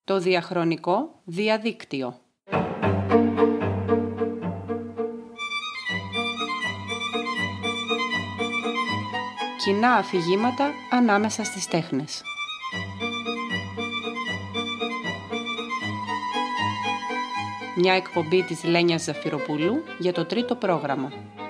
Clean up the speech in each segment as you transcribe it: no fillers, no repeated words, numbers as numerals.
Το διαχρονικό διαδίκτυο. Κοινά αφηγήματα ανάμεσα στις τέχνες. Μια εκπομπή της Λένιας Ζαφυροπούλου για το τρίτο πρόγραμμα.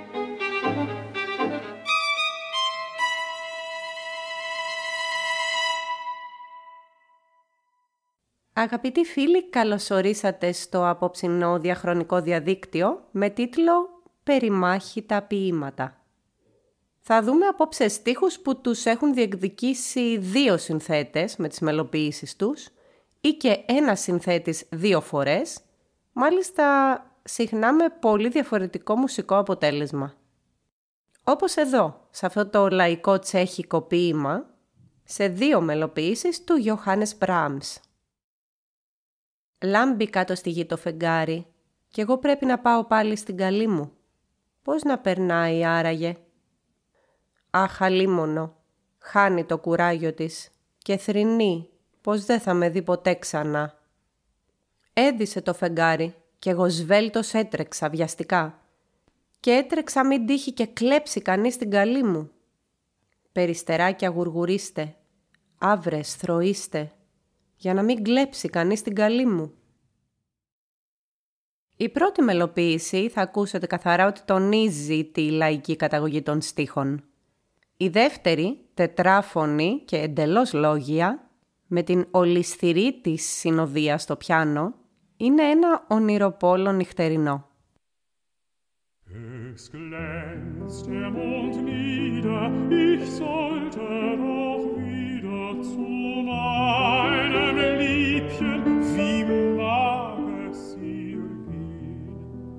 Αγαπητοί φίλοι, καλωσορίσατε στο απόψινό διαχρονικό διαδίκτυο με τίτλο «Περιμάχητα ποίηματα». Θα δούμε απόψε στίχους που τους έχουν διεκδικήσει δύο συνθέτες με τις μελοποίησεις τους ή και ένας συνθέτης δύο φορές, μάλιστα συχνά με πολύ διαφορετικό μουσικό αποτέλεσμα. Όπως εδώ, σε αυτό το λαϊκό τσέχικο ποίημα, σε δύο μελοποίησεις του Johannes Brahms. Λάμπει κάτω στη γη το φεγγάρι κι εγώ πρέπει να πάω πάλι στην καλή μου. Πώς να περνάει άραγε? Αχ, αλίμονο, χάνει το κουράγιο της και θρηνεί πως δεν θα με δει ποτέ ξανά. Έδισε το φεγγάρι κι εγώ σβέλτος έτρεξα βιαστικά και έτρεξα μην τύχει και κλέψει κανείς την καλή μου. Περιστεράκια γουργουρίστε, άβρες θροίστε, για να μην κλέψει κανείς την καλή μου. Η πρώτη μελοποίηση θα ακούσετε καθαρά ότι τονίζει τη λαϊκή καταγωγή των στίχων. Η δεύτερη, τετράφωνη και εντελώς λόγια, με την ολισθηρή της συνοδεία στο πιάνο, είναι ένα ονειροπόλο νυχτερινό. Es glänzt der Mond nieder, ich sollte doch wieder zu meinem Liebchen, wie mag es ihr gehen?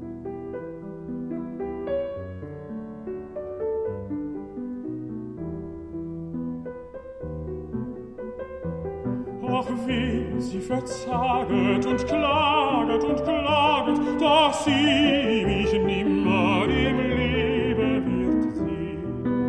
Ach, wie sie verzaget und klaget, dass sie mich nimmer im Leben wird sehen.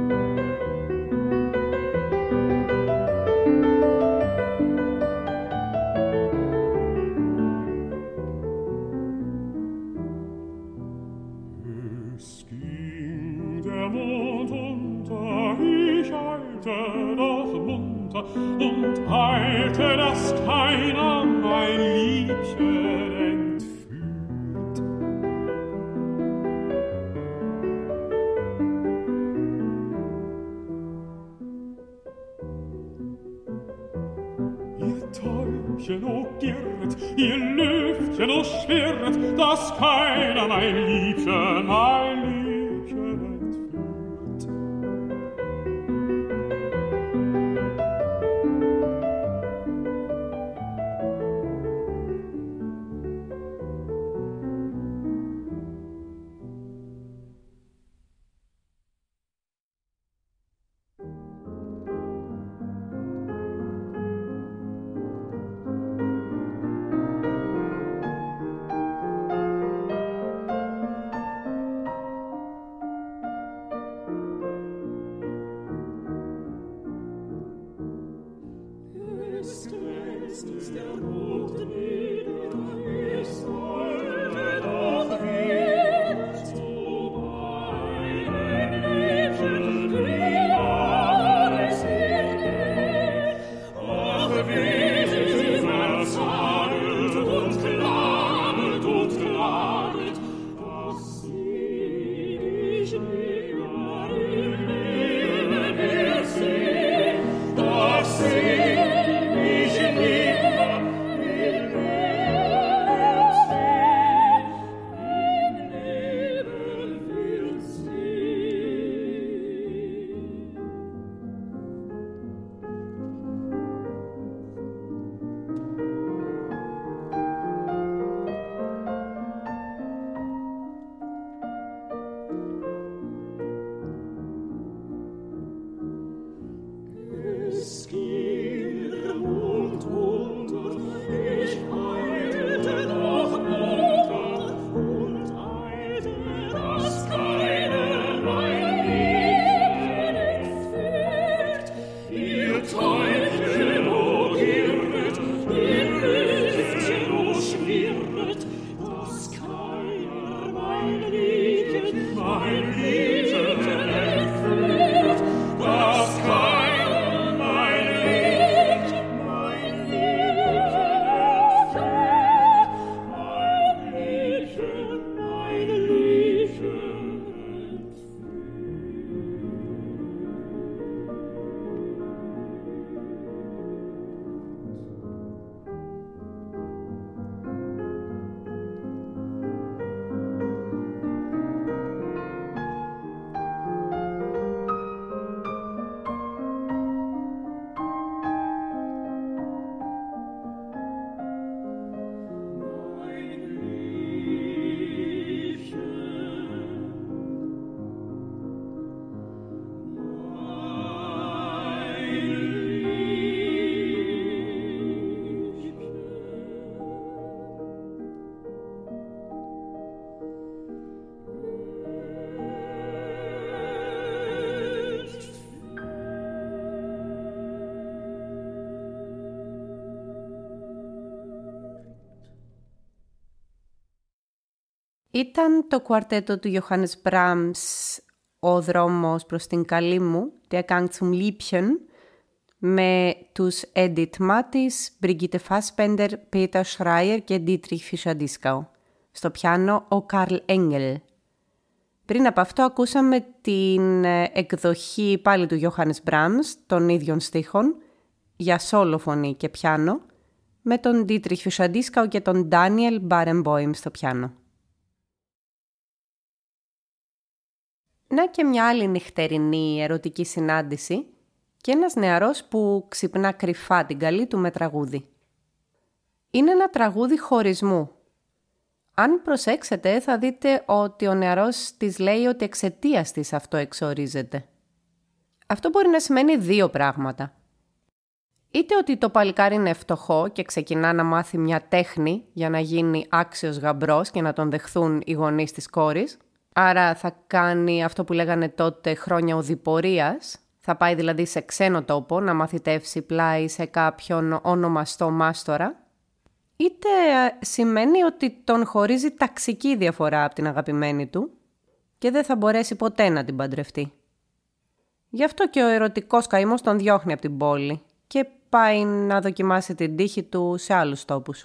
Es ging der Mond unter, ich eilte doch munter und eilte, dass keiner mein Liebchen entführt. Ihr Täubchen, o girrt, ihr Lüftchen, o schwirrt, dass keiner mein Liebchen entführt. Ήταν το κουαρτέτο του Johannes Brahms «Ο δρόμος προς την καλή μου», «Der Gang zum Liebchen», με τους Edith Mathis, Brigitte Fassbender, Peter Schreier και Dietrich Fischer-Dieskau. Στο πιάνο ο Karl Engel. Πριν από αυτό ακούσαμε την εκδοχή πάλι του Johannes Brahms, των ίδιων στίχων, για σόλο φωνή και πιάνο, με τον Dietrich Fischer-Dieskau και τον Daniel Barenboim στο πιάνο. Να και μια άλλη νυχτερινή ερωτική συνάντηση και ένας νεαρός που ξυπνά κρυφά την καλή του με τραγούδι. Είναι ένα τραγούδι χωρισμού. Αν προσέξετε θα δείτε ότι ο νεαρός της λέει ότι εξαιτίας της αυτό εξορίζεται. Αυτό μπορεί να σημαίνει δύο πράγματα. Είτε ότι το παλικάρι είναι φτωχό και ξεκινά να μάθει μια τέχνη για να γίνει άξιος γαμπρός και να τον δεχθούν οι γονείς της κόρης, άρα θα κάνει αυτό που λέγανε τότε χρόνια οδηπορίας, θα πάει δηλαδή σε ξένο τόπο να μαθητεύσει πλάι σε κάποιον ονομαστό μάστορα, είτε σημαίνει ότι τον χωρίζει ταξική διαφορά από την αγαπημένη του και δεν θα μπορέσει ποτέ να την παντρευτεί. Γι' αυτό και ο ερωτικός καημός τον διώχνει από την πόλη και πάει να δοκιμάσει την τύχη του σε άλλους τόπους.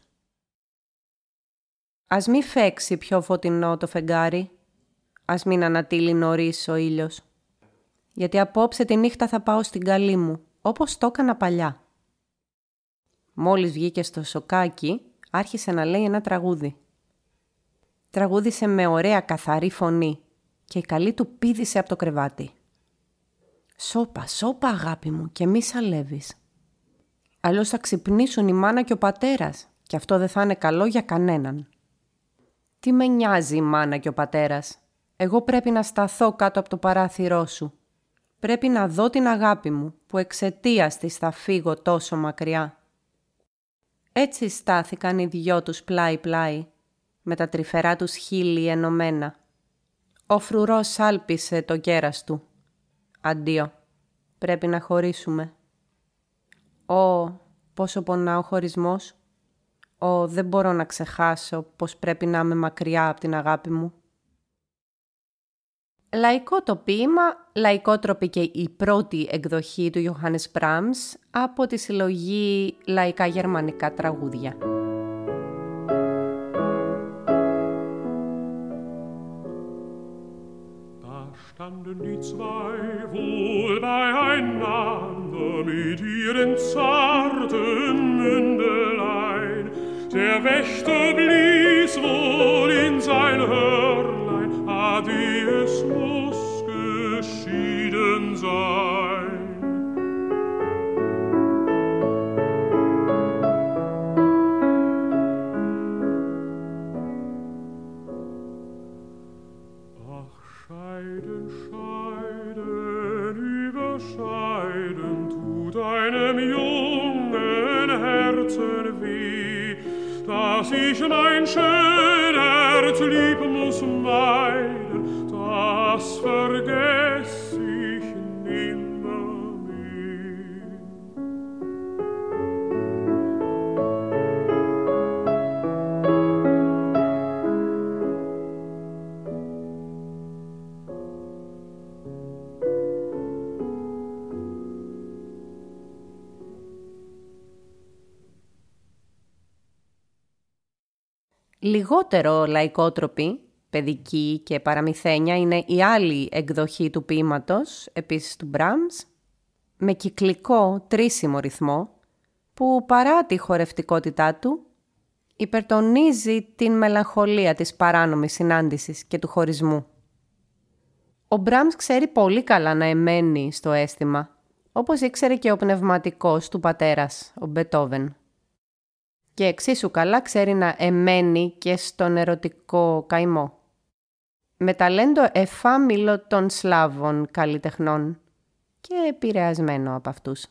Ας μη φέξει πιο φωτεινό το φεγγάρι, ας μην ανατείλει νωρίς ο ήλιος, γιατί απόψε τη νύχτα θα πάω στην καλή μου, όπως το έκανα παλιά. Μόλις βγήκε στο σοκάκι, άρχισε να λέει ένα τραγούδι. Τραγούδισε με ωραία καθαρή φωνή και η καλή του πήδησε από το κρεβάτι. «Σώπα, σώπα αγάπη μου και μη σαλεύεις. Αλλιώς θα ξυπνήσουν η μάνα και ο πατέρας και αυτό δεν θα είναι καλό για κανέναν». «Τι με νοιάζει η μάνα και ο πατέρας. Εγώ πρέπει να σταθώ κάτω από το παράθυρό σου. Πρέπει να δω την αγάπη μου που εξαιτίας της θα φύγω τόσο μακριά». Έτσι στάθηκαν οι δυο τους πλάι-πλάι, με τα τρυφερά τους χείλη ενωμένα. Ο φρουρός σάλπισε το κέρας του. «Αντίο, πρέπει να χωρίσουμε». «Ω, πόσο πονά ο χωρισμός. Ω, δεν μπορώ να ξεχάσω πως πρέπει να είμαι μακριά από την αγάπη μου». Λαϊκό το ποίημα, λαϊκότροπη και η πρώτη εκδοχή του Johannes Brahms από τη συλλογή Λαϊκά Γερμανικά Τραγούδια. Da standen die zwei wohl beieinander mit ihren zarten Mündelein. Der Wächter blies wohl in sein Hörlein, ade, es muss geschieden sein. Ach, scheiden, scheiden, überscheiden, tut einem jungen Herzen weh, dass ich mein Schönherz lieb muss meiden, das vergess ich nimmermehr. Λιγότερο λαϊκότροπη, παιδική και παραμυθένια είναι η άλλη εκδοχή του ποίηματος, επίσης του Brahms, με κυκλικό τρίσιμο ρυθμό, που παρά τη χορευτικότητά του, υπερτονίζει την μελαγχολία της παράνομης συνάντησης και του χωρισμού. Ο Brahms ξέρει πολύ καλά να εμένει στο αίσθημα, όπως ήξερε και ο πνευματικός του πατέρας, ο Μπετόβεν. Και εξίσου καλά ξέρει να εμένει και στον ερωτικό καημό. Με ταλέντο εφάμιλο των Σλάβων καλλιτεχνών και επηρεασμένο από αυτούς.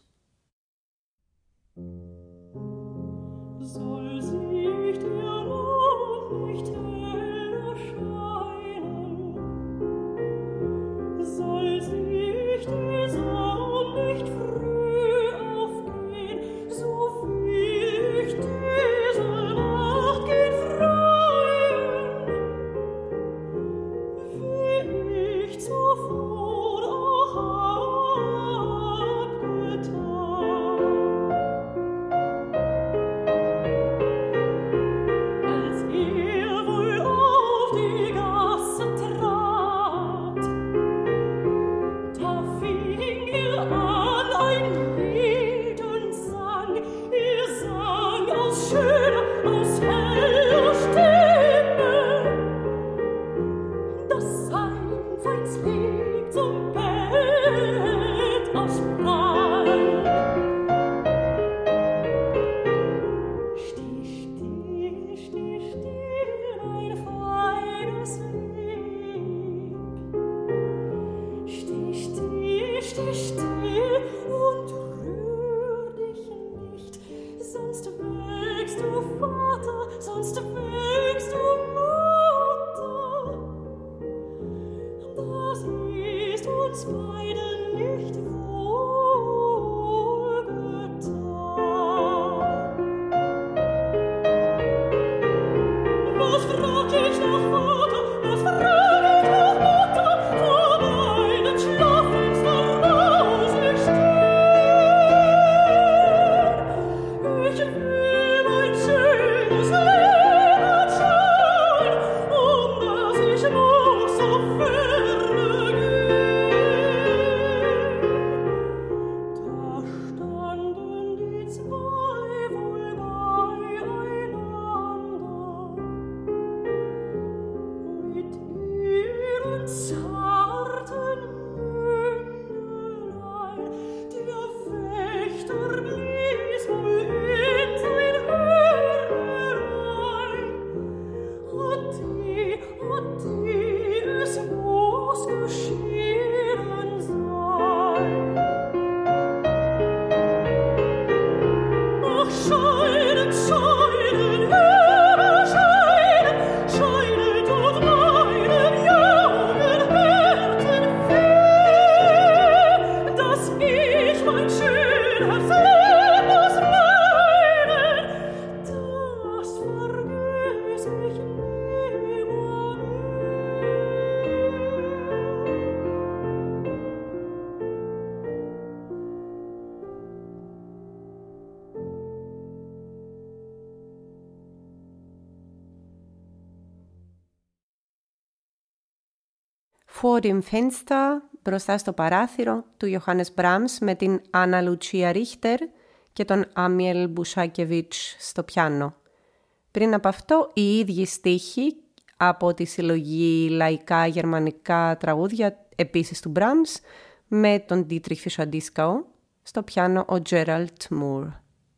Vor dem Fenster, μπροστά στο παράθυρο του Johannes Brahms με την Anna Lucia Richter και τον Amiel Bushakiewicz στο πιάνο. Πριν από αυτό, οι ίδιοι στίχοι από τη συλλογή λαϊκά γερμανικά τραγούδια επίσης του Brahms με τον Dietrich Fischer-Dieskau, στο πιάνο ο Gerald Moore.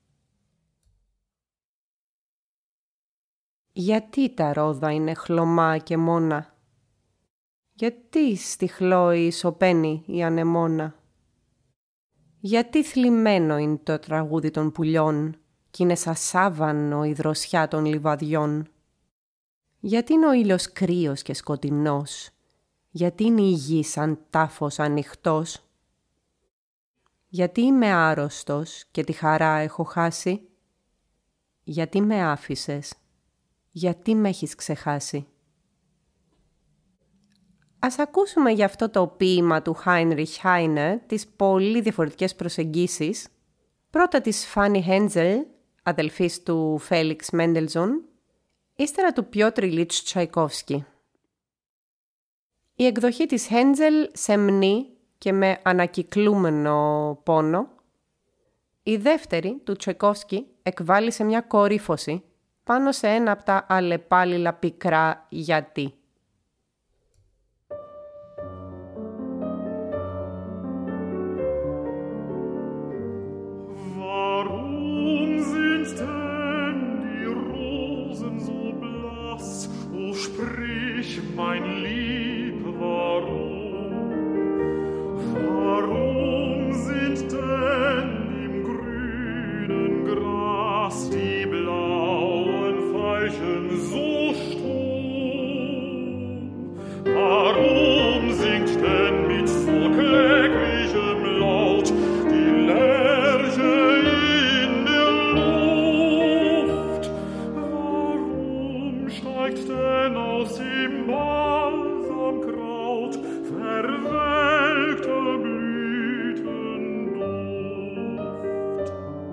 Γιατί τα ρόδα είναι χλωμά και μόνα? Γιατί στη Χλόη σωπαίνει η ανεμόνα? Γιατί θλιμμένο είναι το τραγούδι των πουλιών κι είναι σαν σάβανο η δροσιά των λιβαδιών? Γιατί είναι ο ήλιος κρύος και σκοτεινός? Γιατί είναι η γη σαν τάφος ανοιχτός? Γιατί είμαι άρρωστος και τη χαρά έχω χάσει? Γιατί με άφησες? Γιατί με έχεις ξεχάσει? Ας ακούσουμε για αυτό το ποίημα του Heinrich Heine τις πολύ διαφορετικές προσεγγίσεις. Πρώτα της Fanny Hensel, αδελφής του Felix Mendelssohn, ύστερα του Piotr Ilyich Τσαϊκόφσκι. Η εκδοχή της Hensel σεμνή και με ανακυκλούμενο πόνο. Η δεύτερη του Τσαϊκόφσκι εκβάλλει σε μια κορύφωση πάνω σε ένα από τα αλλεπάλληλα πικρά γιατί. Mein Lieb, warum sind denn im grünen Gras die blauen Veilchen so stumm? Warum singt denn mit so kläglichem Laut die Lerche in der Luft? Warum steigt denn aus dem Balsamkraut verwelkter Blütenduft?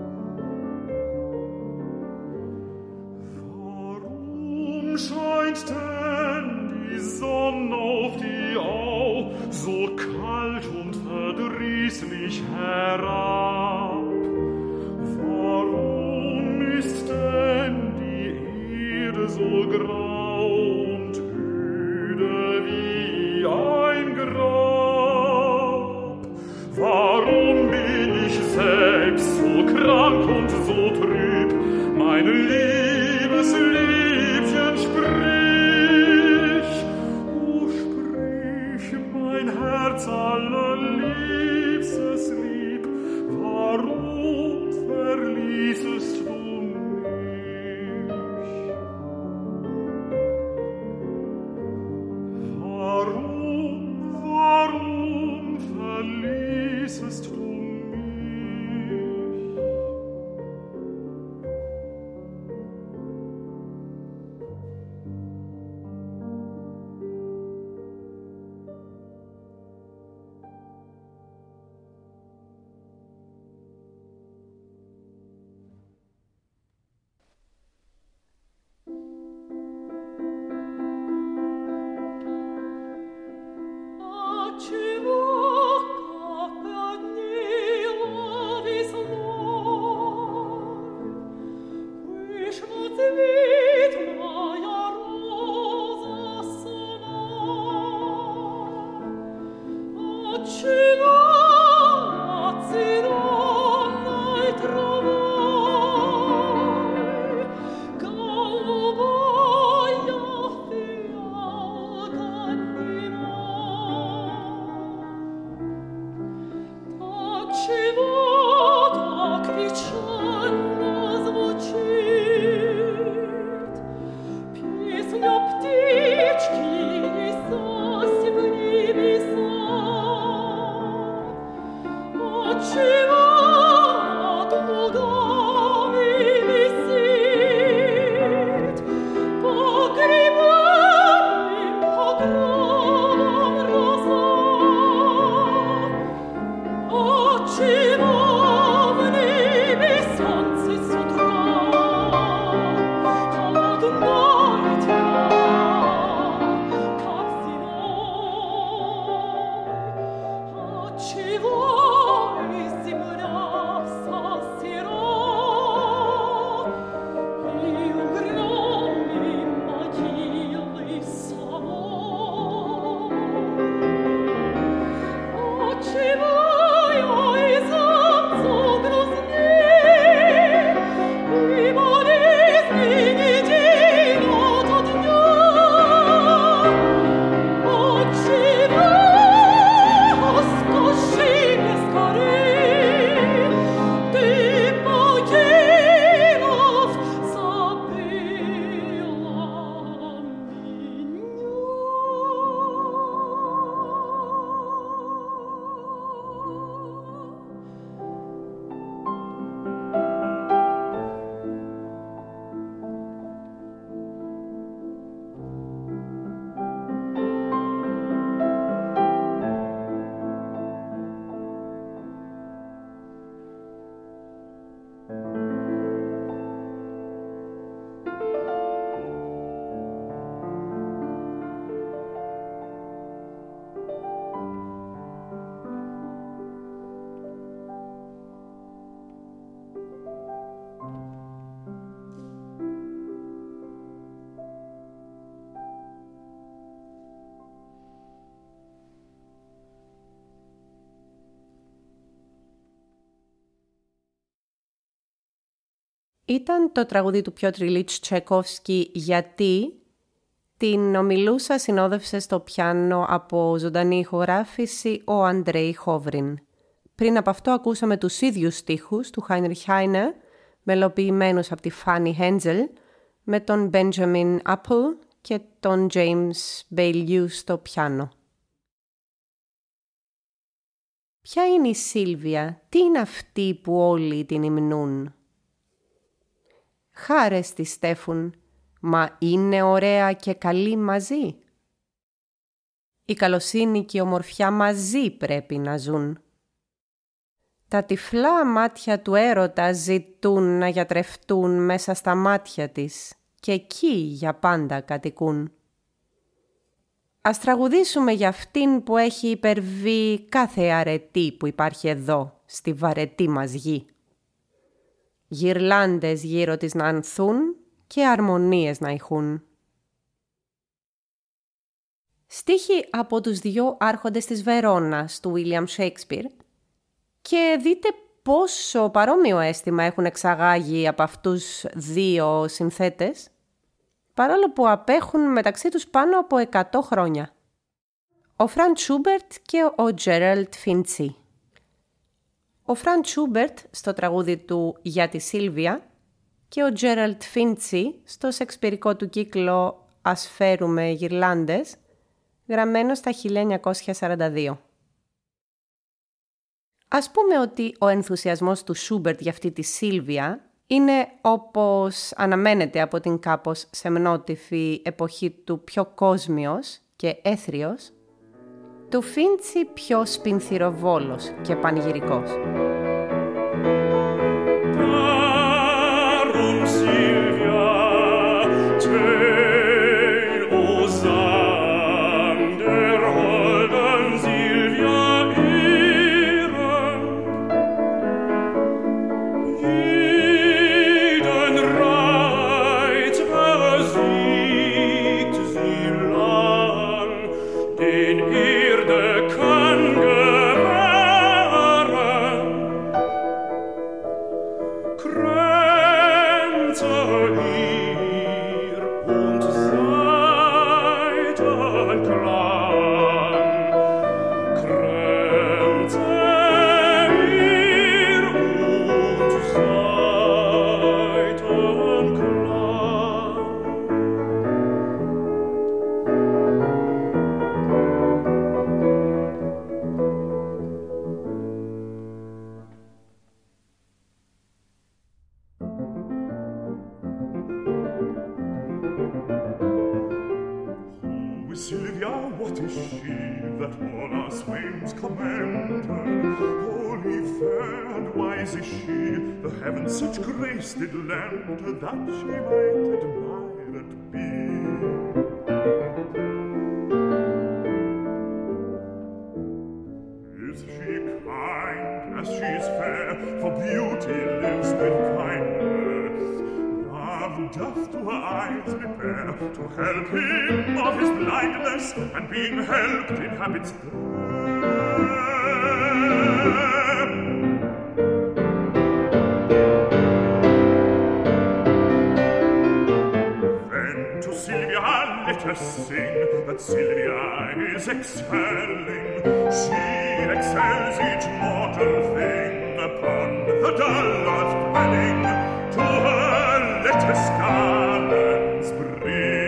Warum scheint denn die Sonne auf die Au so kalt und verdrießlich herab? Warum ist denn die Erde so grau und öde wie ein Grab? Warum bin ich selbst so krank und so trüb? Mein liebes Liebchen, sprich, oh sprich, mein Herz allerliebstes Lieb, Ήταν το τραγούδι του Πιότρ Ιλίτς Τσαϊκόφσκι «Γιατί» την ομιλούσα συνόδευσε στο πιάνο από ζωντανή ηχογράφηση ο Αντρέι Χόβριν. Πριν από αυτό ακούσαμε τους ίδιους στίχους του Χάινριχ Χάινε, μελοποιημένους από τη Φάνι Χέντζελ, με τον Μπέντζαμιν Άπλ και τον James Bailieu στο πιάνο. Ποια είναι η Σίλβια, τι είναι αυτή που όλοι την υμνούν? Χάρες τη στέφουν, μα είναι ωραία και καλή μαζί. Η καλοσύνη και η ομορφιά μαζί πρέπει να ζουν. Τα τυφλά μάτια του έρωτα ζητούν να γιατρευτούν μέσα στα μάτια της και εκεί για πάντα κατοικούν. Ας τραγουδήσουμε για αυτήν που έχει υπερβεί κάθε αρετή που υπάρχει εδώ, στη βαρετή μας γη. Γυρλάντες γύρω της να ανθούν και αρμονίες να ηχούν. Στίχοι από τους δύο άρχοντες της Βερόνας του William Shakespeare και δείτε πόσο παρόμοιο αίσθημα έχουν εξαγάγει από αυτούς δύο συνθέτες, παρόλο που απέχουν μεταξύ τους πάνω από 100 χρόνια. Ο Φραντ Σούμπερτ και ο Τζέραλντ Φίντσι. Ο Φραντ Σούμπερτ στο τραγούδι του «Για τη Σίλβια» και ο Τζέραλντ Φίντσι στο σεξπιρικό του κύκλο «Ας φέρουμε γυρλάντες», γραμμένο στα 1942. Ας πούμε ότι ο ενθουσιασμός του Σούμπερτ για αυτή τη Σίλβια είναι, όπως αναμένεται από την κάπως σεμνότυφη εποχή του, πιο κόσμιος και έθριος, του Φίντσι πιο σπινθυροβόλος και πανηγυρικός. Sylvia, what is she that all our swains commend her? Holy, fair, and wise is she, the heavens such grace did lend her, that she might admired be. Is she kind as she is fair, for beauty lives with kindness? Love doth to her eyes repair, to help him of his blindness, and being helped inhabits there. Then to Sylvia let us sing, that Sylvia is excelling. She excels each mortal thing upon the dull earth dwelling. To her let us garlands bring.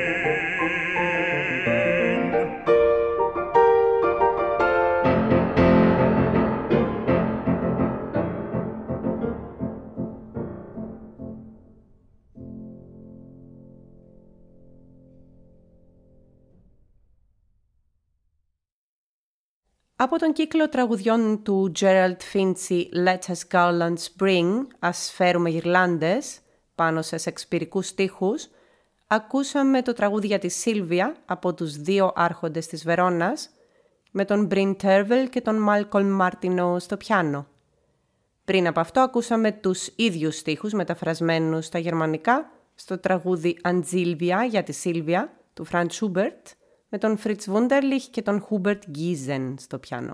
Από τον κύκλο τραγουδιών του Gerald Finzi «Let us garlands bring», «Ας φέρουμε γυρλάντες», πάνω σε σεξπιρικούς στίχους, ακούσαμε το τραγούδι για τη Σίλβια από τους δύο άρχοντες της Βερόνας, με τον Μπριν Τέρβελ και τον Μάλκολμ Μάρτινο στο πιάνο. Πριν από αυτό ακούσαμε τους ίδιους στίχους μεταφρασμένους στα γερμανικά στο τραγούδι «Αντζίλβια» για τη Σίλβια του Φραντ Σούμπερτ, με τον Φριτς Βούντερλιχ και τον Χούμπερτ Γκίζεν στο πιάνο.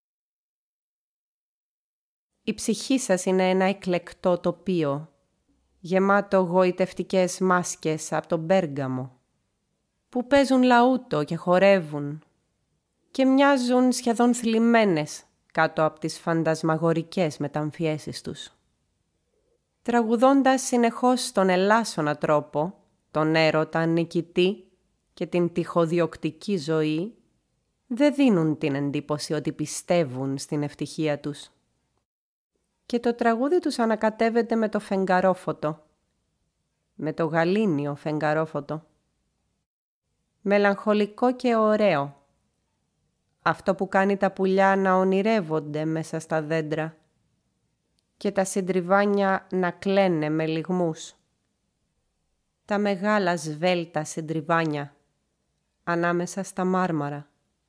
Η ψυχή σας είναι ένα εκλεκτό τοπίο. γεμάτο γοητευτικές μάσκες από τον Πέργαμο, που παίζουν λαούτο και χορεύουν και μοιάζουν σχεδόν θλιμμένες κάτω από τις φαντασμαγορικές μεταμφιέσεις τους. Τραγουδώντας συνεχώς τον ελάσσονα τρόπο, τον έρωτα νικητή και την τυχοδιοκτική ζωή, δεν δίνουν την εντύπωση ότι πιστεύουν στην ευτυχία τους. Και το τραγούδι τους ανακατεύεται με το φεγγαρόφωτο, με το γαλήνιο φεγγαρόφωτο. Μελαγχολικό και ωραίο, αυτό που κάνει τα πουλιά να ονειρεύονται μέσα στα δέντρα και τα συντριβάνια να κλαίνε με λυγμούς. Τα μεγάλα σβέλτα συντριβάνια ανάμεσα στα μάρμαρα.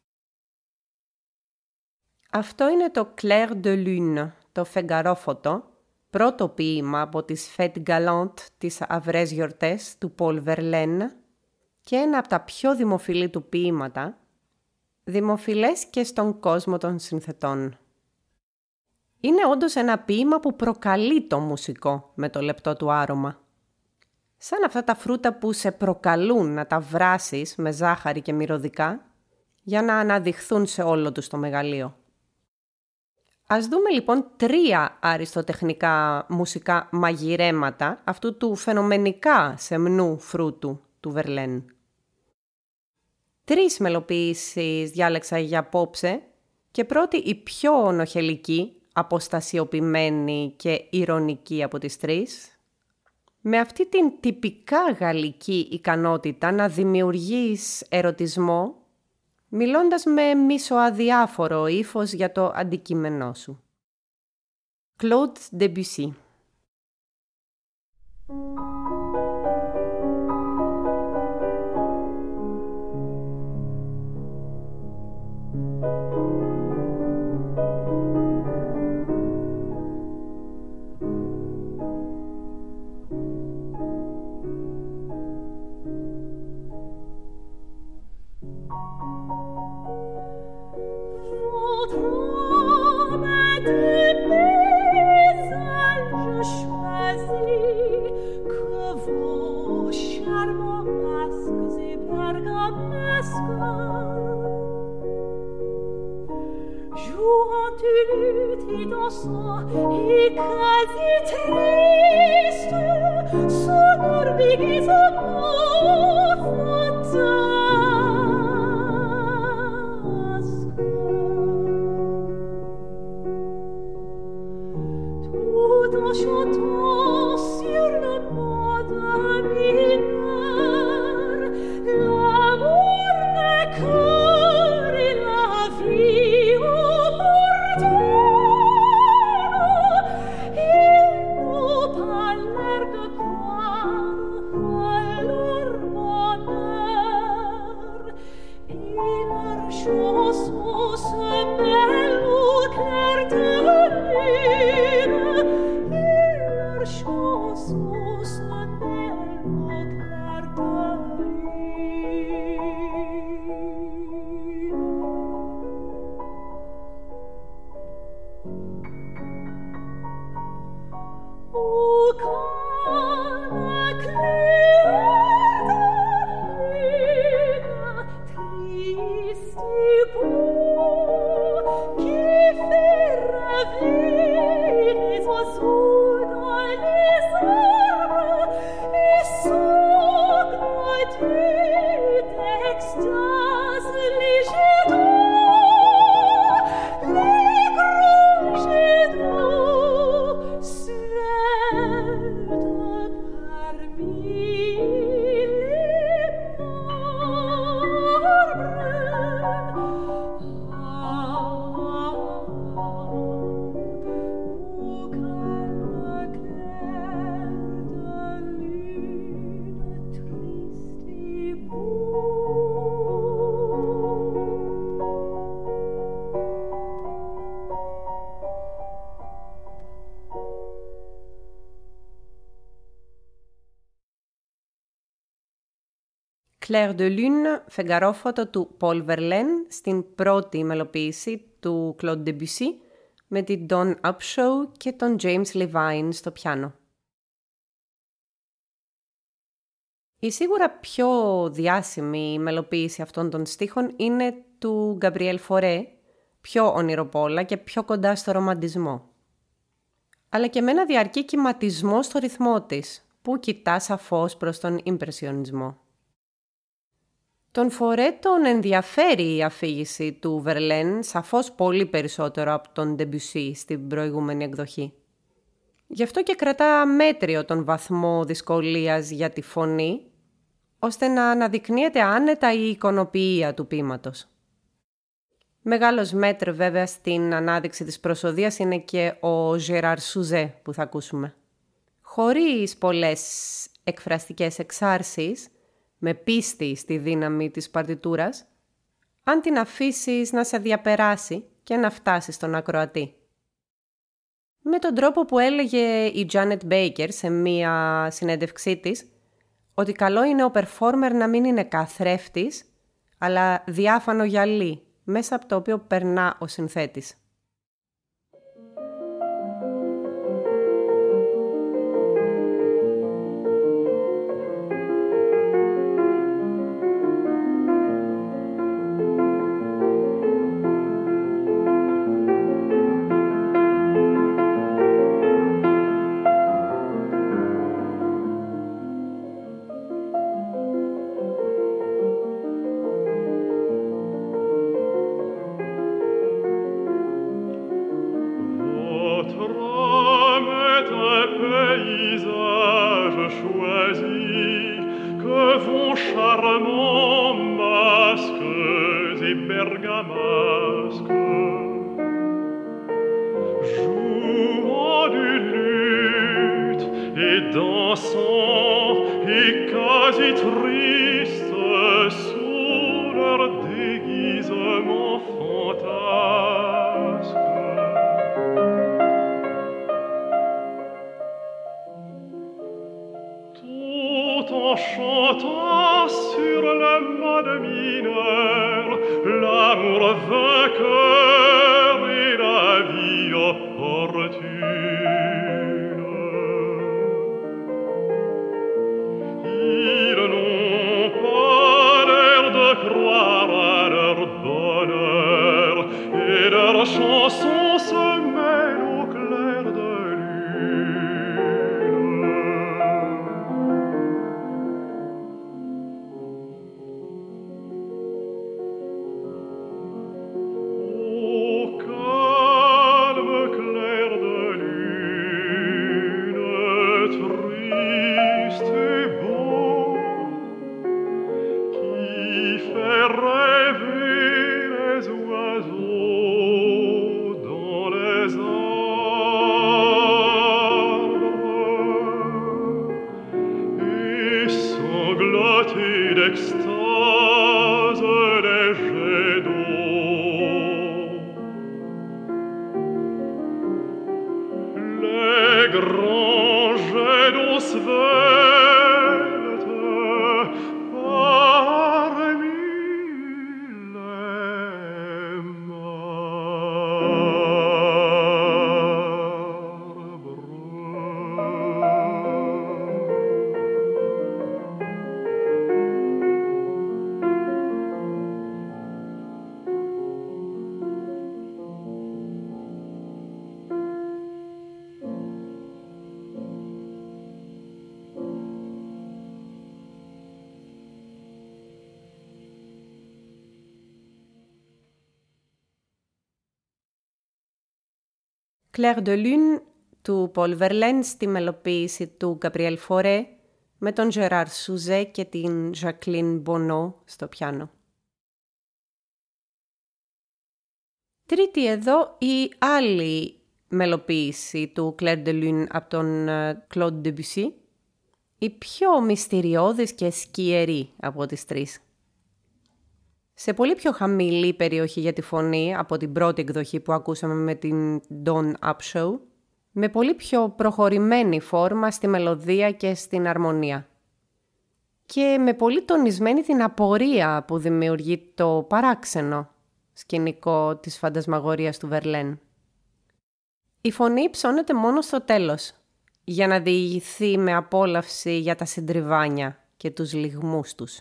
Αυτό είναι το Clair de Lune, το φεγγαρόφωτο, πρώτο ποίημα από τις Fêtes Galantes, τις αυρές γιορτές του Paul Verlaine και ένα από τα πιο δημοφιλή του ποίηματα, δημοφιλές και στον κόσμο των συνθετών. Είναι όντως ένα ποίημα που προκαλεί το μουσικό με το λεπτό του άρωμα. Σαν αυτά τα φρούτα που σε προκαλούν να τα βράσεις με ζάχαρη και μυρωδικά για να αναδειχθούν σε όλο τους το μεγαλείο. Ας δούμε λοιπόν 3 αριστοτεχνικά μουσικά μαγειρέματα αυτού του φαινομενικά σεμνού φρούτου του Βερλέν. 3 μελοποίησεις διάλεξα για απόψε και πρώτη η πιο ονοχελική, αποστασιοποιημένη και ηρωνική από τις 3, με αυτή την τυπικά γαλλική ικανότητα να δημιουργείς ερωτισμό, μιλώντας με μισοαδιάφορο ύφος για το αντικείμενό σου. Claude Debussy. Clair de Lune, φεγγαρόφωτο του Paul Verlaine, στην πρώτη μελοποίηση του Claude Debussy, με την Dawn Upshaw και τον James Levine στο πιάνο. Η σίγουρα πιο διάσημη μελοποίηση αυτών των στίχων είναι του Γκαμπριέλ Φορέ, πιο ονειροπόλα και πιο κοντά στο ρομαντισμό. Αλλά και με ένα διαρκή κυματισμό στο ρυθμό της, που κοιτά σαφώς προς τον ιμπρεσιονισμό. Τον Φορέ τον ενδιαφέρει η αφήγηση του Βερλέν σαφώς πολύ περισσότερο από τον Ντεμπουσί στην προηγούμενη εκδοχή. Γι' αυτό και κρατά μέτριο τον βαθμό δυσκολίας για τη φωνή, ώστε να αναδεικνύεται άνετα η εικονοποιία του ποίηματος. Μεγάλος μέτρ βέβαια στην ανάδειξη της προσοδείας είναι και ο Γεράρ Σουζέ που θα ακούσουμε. Χωρίς πολλές εκφραστικές εξάρσεις, με πίστη στη δύναμη της παρτιτούρας, αν την αφήσεις να σε διαπεράσει και να φτάσει στον ακροατή. Με τον τρόπο που έλεγε η Τζάνετ Μπέικερ σε μία συνέντευξή της, ότι καλό είναι ο performer να μην είναι καθρέφτης, αλλά διάφανο γυαλί, μέσα από το οποίο περνά ο συνθέτης. Clair de Lune του Paul Verlaine στη μελοποίηση του Gabriel Fauré με τον Gérard Souzet και την Jacqueline Bonneau στο πιάνο. Τρίτη εδώ η άλλη μελοποίηση του Clair de Lune από τον Claude Debussy, η πιο μυστηριώδης και σκιερή από τις τρεις. Σε πολύ πιο χαμηλή περιοχή για τη φωνή από την πρώτη εκδοχή που ακούσαμε με την Dawn Upshow, με πολύ πιο προχωρημένη φόρμα στη μελωδία και στην αρμονία. Και με πολύ τονισμένη την απορία που δημιουργεί το παράξενο σκηνικό της φαντασμαγορίας του Βερλέν. Η φωνή ψώνεται μόνο στο τέλος, για να διηγηθεί με απόλαυση για τα συντριβάνια και τους λυγμούς τους.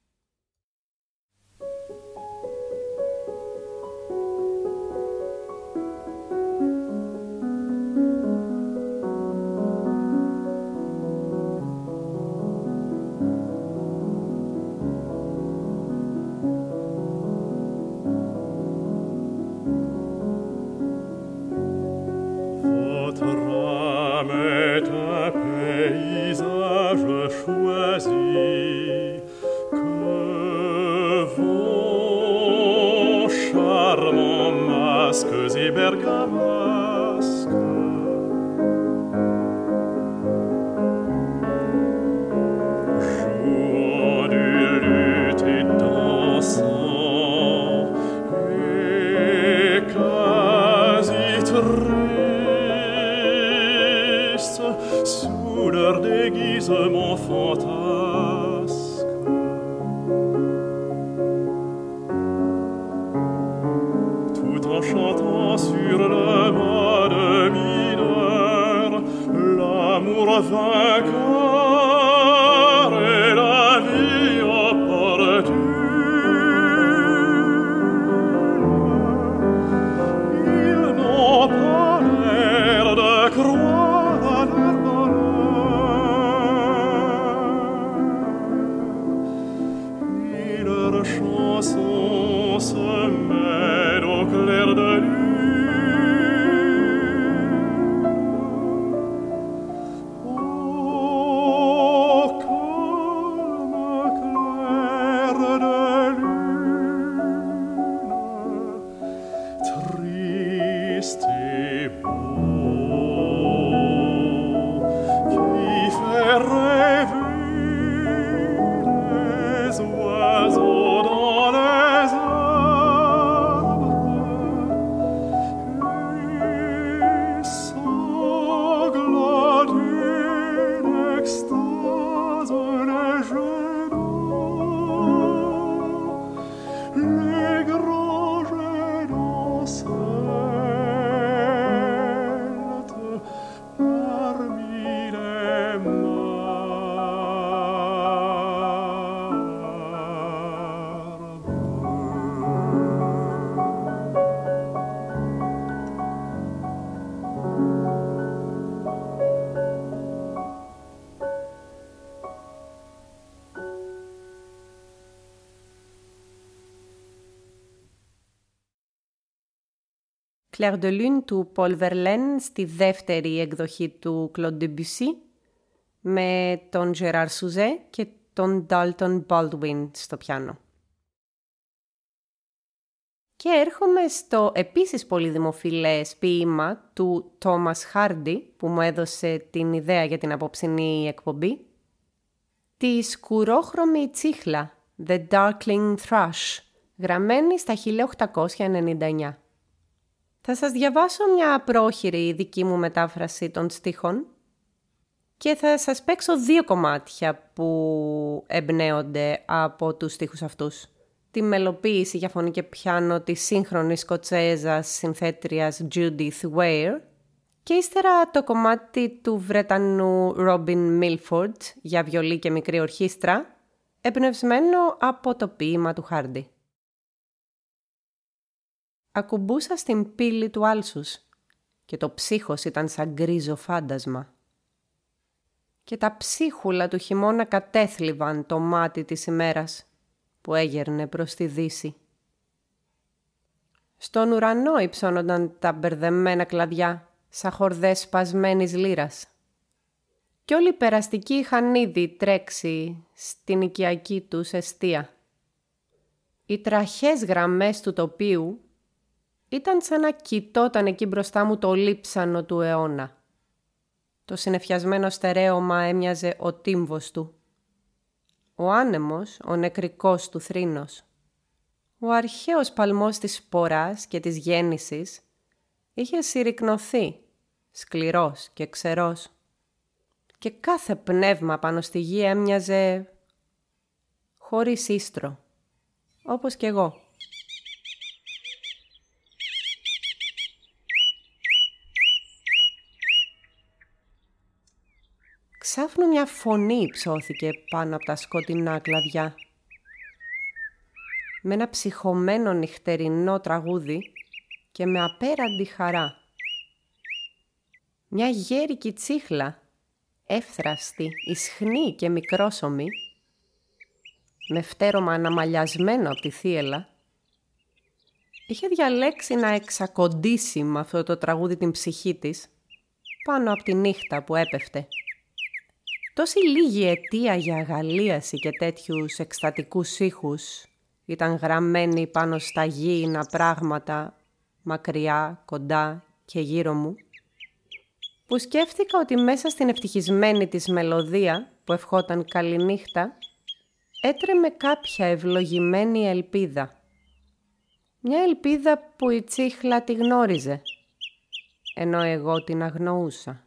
Clair de Lune του Paul Verlaine στη δεύτερη εκδοχή του Claude Debussy με τον Gérard Souzet και τον Dalton Baldwin στο πιάνο. Και έρχομαι στο επίσης πολύ δημοφιλές ποίημα του Thomas Hardy που μου έδωσε την ιδέα για την απόψινή εκπομπή, τη σκουρόχρωμη τσίχλα, The Darkling Thrush, γραμμένη στα 1899. Θα σας διαβάσω μια πρόχειρη δική μου μετάφραση των στίχων και θα σας παίξω δύο κομμάτια που εμπνέονται από τους στίχους αυτούς. Τη μελοποίηση για φωνή και πιάνο της σύγχρονης Σκοτσέζας συνθέτριας Judith Ware και ύστερα το κομμάτι του Βρετανού Robin Milford για βιολί και μικρή ορχήστρα, εμπνευσμένο από το ποίημα του Hardy. Ακουμπούσα στην πύλη του άλσους και το ψύχος ήταν σαν γκρίζο φάντασμα. Και τα ψίχουλα του χειμώνα κατέθλιβαν το μάτι της ημέρας που έγερνε προς τη δύση. Στον ουρανό υψώνονταν τα μπερδεμένα κλαδιά σαν χορδές σπασμένης λύρας. Κι όλοι οι περαστικοί είχαν ήδη τρέξει στην οικιακή τους εστία. Οι τραχές γραμμές του τοπίου ήταν σαν να κοιτόταν εκεί μπροστά μου το λείψανο του αιώνα. Το συννεφιασμένο στερέωμα έμοιαζε ο τύμβος του. Ο άνεμος, ο νεκρικός του θρήνος. Ο αρχαίος παλμός της σποράς και της γέννησης είχε συρρικνωθεί, σκληρός και ξερός. Και κάθε πνεύμα πάνω στη γη έμοιαζε χωρίς ίστρο, όπως κι εγώ. Ξάφνου μια φωνή υψώθηκε πάνω από τα σκοτεινά κλαδιά. Με ένα ψυχωμένο νυχτερινό τραγούδι και με απέραντη χαρά. Μια γέρικη τσίχλα, εύθραστη, ισχνή και μικρόσωμη, με φτέρωμα αναμαλιασμένο από τη θύελλα, είχε διαλέξει να εξακοντήσει με αυτό το τραγούδι την ψυχή της πάνω από τη νύχτα που έπεφτε. Τόση λίγη αιτία για αγαλίαση και τέτοιους εκστατικούς ήχους ήταν γραμμένη πάνω στα γήινα πράγματα μακριά, κοντά και γύρω μου, που σκέφτηκα ότι μέσα στην ευτυχισμένη της μελωδία που ευχόταν καληνύχτα έτρεμε κάποια ευλογημένη ελπίδα. Μια ελπίδα που η τσίχλα τη γνώριζε, ενώ εγώ την αγνοούσα.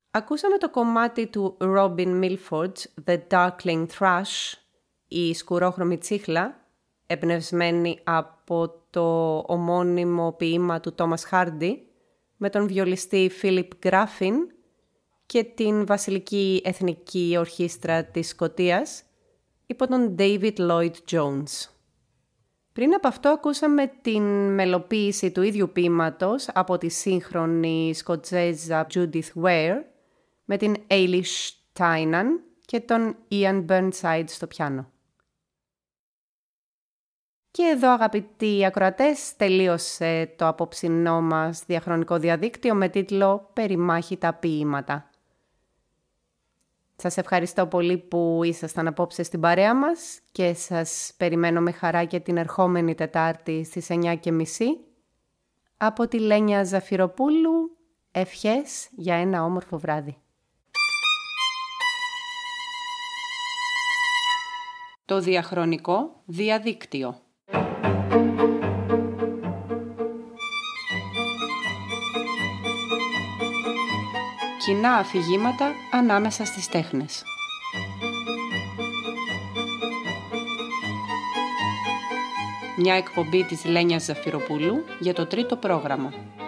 Ακούσαμε το κομμάτι του Robin Milford's The Darkling Thrush, η σκουρόχρωμη τσίχλα, εμπνευσμένη από το ομώνυμο ποίημα του Thomas Hardy, με τον βιολιστή Philip Graffin και την Βασιλική Εθνική Ορχήστρα της Σκωτίας υπό τον David Lloyd Jones. Πριν από αυτό ακούσαμε την μελοποίηση του ίδιου ποίηματος από τη σύγχρονη Σκοτσέζα Judith Ware με την Eilish Tynan και τον Ian Burnside στο πιάνο. Και εδώ, αγαπητοί ακροατές, τελείωσε το απόψινό μας διαχρονικό διαδίκτυο με τίτλο «Περιμάχητα ποίηματα». Σας ευχαριστώ πολύ που ήσασταν απόψε στην παρέα μας και σας περιμένω με χαρά και την ερχόμενη Τετάρτη στις 9:30. Από τη Λένια Ζαφυροπούλου, ευχές για ένα όμορφο βράδυ. Το διαχρονικό διαδίκτυο. Κοινά αφηγήματα ανάμεσα στις τέχνες. Μια εκπομπή της Λένιας Ζαφυροπούλου για το τρίτο πρόγραμμα.